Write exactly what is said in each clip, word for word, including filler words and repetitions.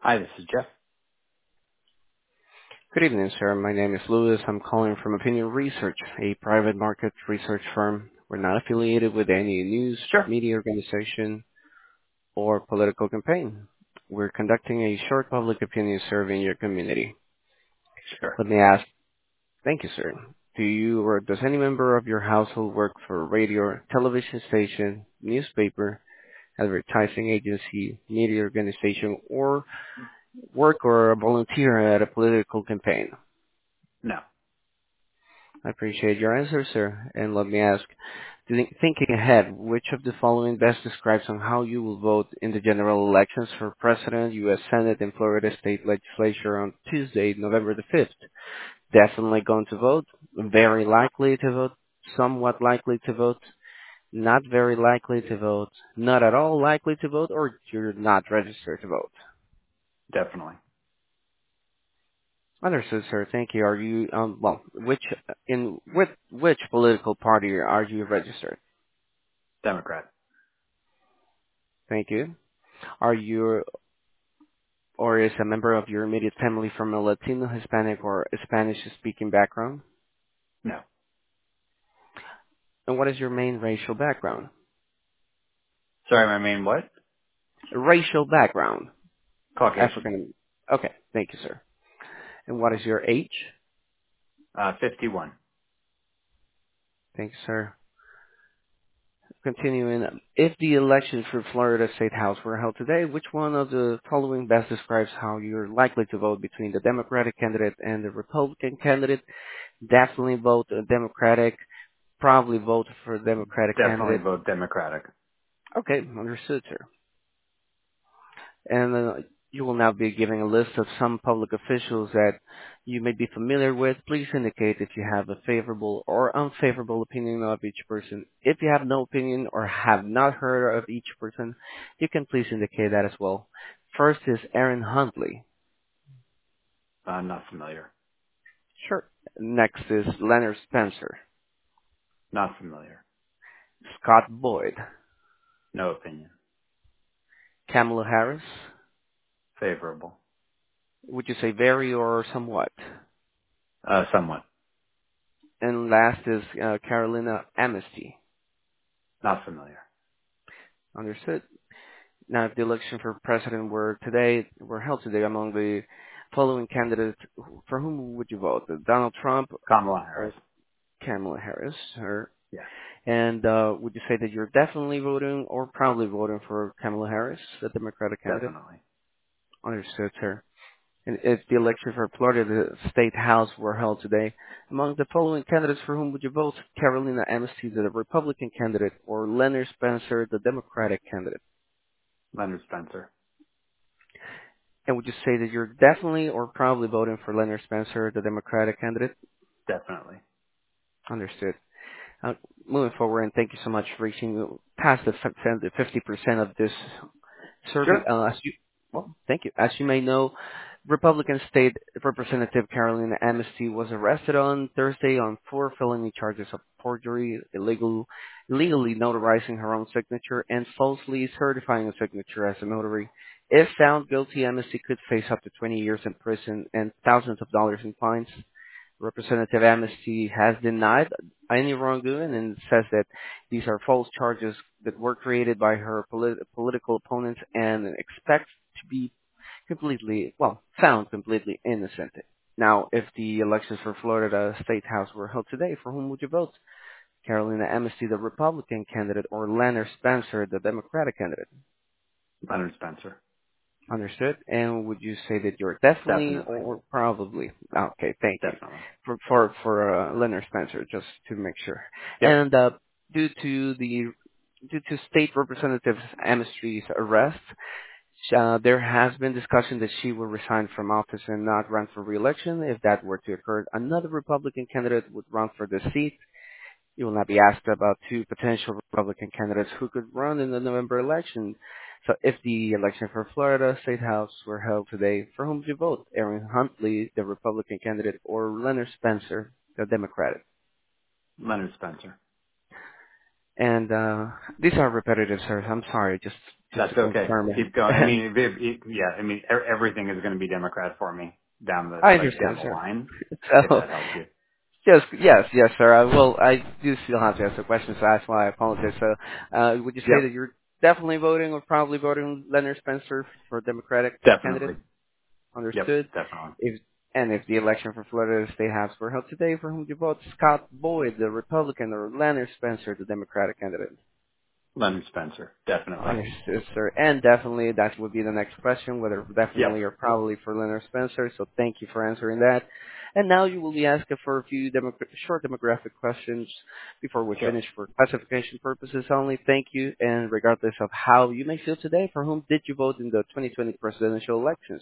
Hi, this is Jeff. Good evening, sir. My name is Louis. I'm calling from Opinion Research, a private market research firm. We're not affiliated with any news, Sure. media organization, or political campaign. We're conducting a short public opinion survey in your community. Sure. Let me ask, thank you, sir. Do you or does any member of your household work for a radio, television station, newspaper, advertising agency, media organization, or work or volunteer at a political campaign? No. I appreciate your answer, sir. And let me ask, think- thinking ahead, which of the following best describes on how you will vote in the general elections for President, U S. Senate, and Florida State Legislature on Tuesday, November the fifth? Definitely going to vote, very likely to vote, somewhat likely to vote, not very likely to vote, not at all likely to vote, or you're not registered to vote. Definitely. Understood, sir. Thank you. Are you, um, well, which, in, with which political party are you registered? Democrat. Thank you. Are you or is a member of your immediate family from a Latino, Hispanic, or Spanish-speaking background? No. And what is your main racial background? Sorry, my main what? Racial background. Caucasian. African. Okay. Thank you, sir. And what is your age? Uh, fifty-one. Thank you, sir. Continuing, if the elections for Florida State House were held today, which one of the following best describes how you're likely to vote between the Democratic candidate and the Republican candidate? Definitely vote uh, Democratic. Probably vote for the Democratic Definitely candidate. vote Democratic. Okay, understood, sir. And uh, you will now be giving a list of some public officials that you may be familiar with. Please indicate if you have a favorable or unfavorable opinion of each person. If you have no opinion or have not heard of each person, you can please indicate that as well. First is Aaron Huntley. Uh, not familiar. Sure. Next is Leonard Spencer, Not familiar. Scott Boyd, No opinion. Kamala Harris. Favorable. Would you say very or somewhat? Uh, somewhat. And last is uh, Carolina Amnesty. Not familiar. Understood. Now, if the election for president were today, were held today among the following candidates, for whom would you vote? Donald Trump Kamala Harris. or Kamala Harris? Or, Yes. and uh, would you say that you're definitely voting or probably voting for Kamala Harris, the Democratic candidate? Definitely. Understood, sir. And if the election for Florida the state house were held today, among the following candidates, for whom would you vote? Carolina Amnesty, the Republican candidate, or Leonard Spencer, the Democratic candidate? Leonard Spencer. And would you say that you're definitely or probably voting for Leonard Spencer, the Democratic candidate? Definitely. Understood. Uh, moving forward, and thank you so much for reaching past the fifty percent of this survey. Sure. Uh, as you, well, thank you. As you may know, Republican State Representative Carolina Amnesty was arrested on Thursday on four felony charges of forgery, illegal, illegally notarizing her own signature, and falsely certifying a signature as a notary. If found guilty, Amnesty could face up to twenty years in prison and thousands of dollars in fines. Representative Amnesty has denied any wrongdoing and says that these are false charges that were created by her polit- political opponents and expects to be completely, well, found completely innocent. Now, if the elections for Florida State House were held today, for whom would you vote? Carolina Amnesty, the Republican candidate, or Leonard Spencer, the Democratic candidate? Leonard Spencer. Understood. And would you say that you're definitely Definitely. or probably? Okay, thank you. Definitely. For for for uh, Leonard Spencer, just to make sure. Yep. And uh, due to the due to State Representative Amnesty's arrest, uh, there has been discussion that she will resign from office and not run for re-election. If that were to occur, another Republican candidate would run for the seat. You will not be asked about two potential Republican candidates who could run in the November election. So if the election for Florida State House were held today, for whom would you vote? Aaron Huntley, the Republican candidate, or Leonard Spencer, the Democratic? Leonard Spencer. And uh, these are repetitive, sir. I'm sorry. Just Just to That's okay. confirm Keep it. going. I mean, if, if, yeah, I mean, e- everything is going to be Democrat for me down the, I like, down understand, the sir. line, if So, that helps you. yes, yes, yes, sir. I will. I do still have to ask the question, so that's why I apologize. So, uh, would you say Yep. that you're definitely voting or probably voting Leonard Spencer for Democratic candidate? Definitely. Understood. Yep. Definitely. If and if the election for Florida State House were held today, for whom do you vote? Scott Boyd, the Republican, or Leonard Spencer, the Democratic candidate? Leonard Spencer. Definitely. Understood, sir. And definitely, that would be the next question, whether definitely Yep. or probably for Leonard Spencer. So thank you for answering that. And now you will be asked for a few demogra- short demographic questions before we Sure. finish for classification purposes only. Thank you. And regardless of how you may feel today, for whom did you vote in the twenty twenty presidential elections?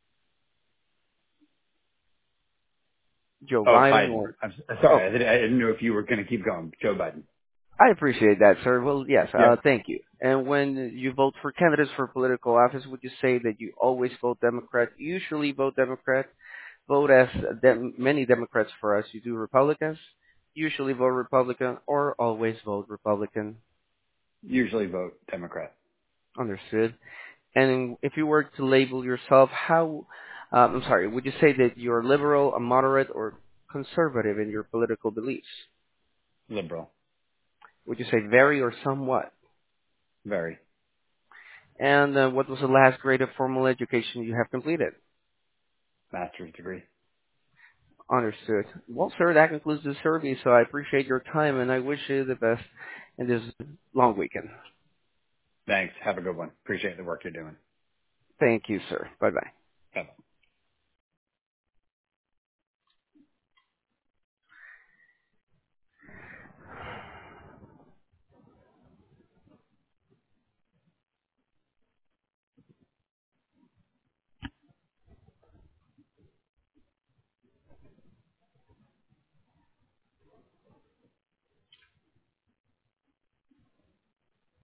Joe Oh, Biden Biden. or... I'm s- Oh, sorry. I didn't, I didn't know if you were going to keep going. Joe Biden. I appreciate that, sir. Well, yes, uh, Yep. thank you. And when you vote for candidates for political office, would you say that you always vote Democrat, usually vote Democrat, vote as dem- many Democrats for us, you do Republicans, usually vote Republican, or always vote Republican? Usually vote Democrat. Understood. And if you were to label yourself, how, um, I'm sorry, would you say that you're liberal, a moderate, or conservative in your political beliefs? Liberal. Would you say very or somewhat? Very. And uh, what was the last grade of formal education you have completed? Master's degree. Understood. Well, sir, that concludes the survey, so I appreciate your time and I wish you the best in this long weekend. Thanks. Have a good one. Appreciate the work you're doing. Thank you, sir. Bye-bye. Bye.